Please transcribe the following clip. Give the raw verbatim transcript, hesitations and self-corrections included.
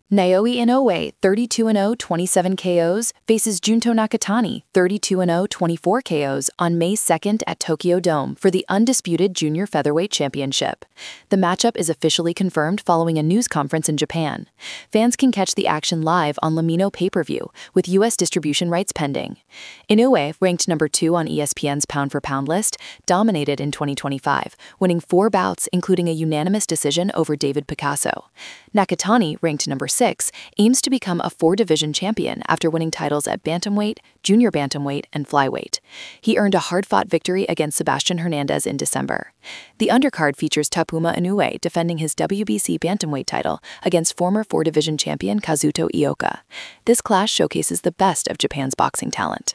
Naoya Inoue, thirty-two and oh, twenty-seven K Os, faces Junto Nakatani, thirty-two and oh, twenty-four K Os, on May second at Tokyo Dome for the undisputed Junior Featherweight Championship. The matchup is officially confirmed following a news conference in Japan. Fans can catch the action live on Lamino pay-per-view, with U S distribution rights pending. Inoue, ranked number two on E S P N's pound-for-pound list, dominated in twenty twenty-five, winning four bouts including a unanimous decision over David Picasso. Nakatani, ranked number six, aims to become a four-division champion after winning titles at bantamweight, junior bantamweight, and flyweight. He earned a hard-fought victory against Sebastian Hernandez in December. The undercard features Tapuma Inoue defending his W B C bantamweight title against former four-division champion Kazuto Ioka. This clash showcases the best of Japan's boxing talent.